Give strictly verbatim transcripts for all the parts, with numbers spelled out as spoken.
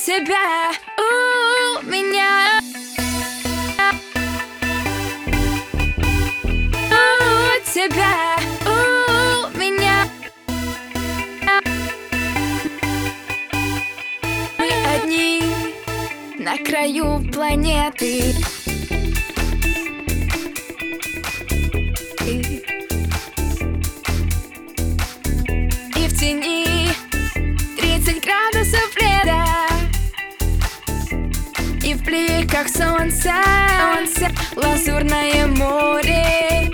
тебя, у меня, у тебя, у меня. Мы одни на краю планеты. И в тени тридцать градусов лета, и в бликах солнца, солнца лазурное море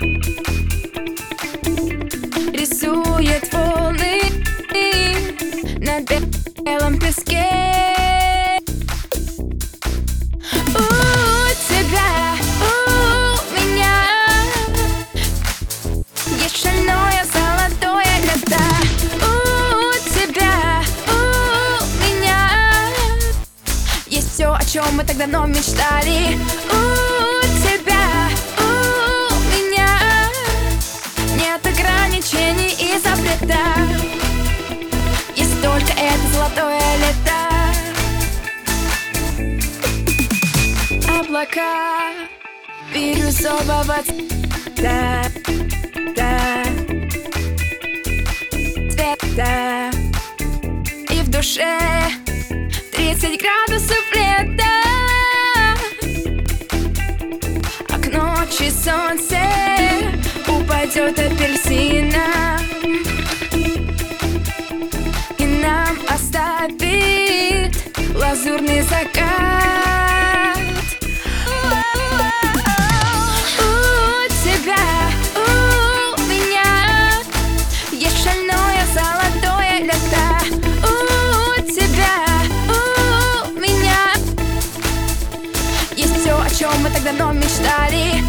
рисует волны на белом песке. У тебя, у меня есть шальное золотое лето. У тебя, у меня есть все, о чем мы так давно мечтали. У тебя, у меня нет ограничений и запретов. Есть только это золотое лето. Облака бирюзового цвета, цвета, и в душе тридцать градусов лета. А к ночи солнце упадет апельсином и нам оставит лазурный закат. У тебя, у меня есть шальное золотое лето. У тебя, у меня есть все, о чем мы так давно мечтали.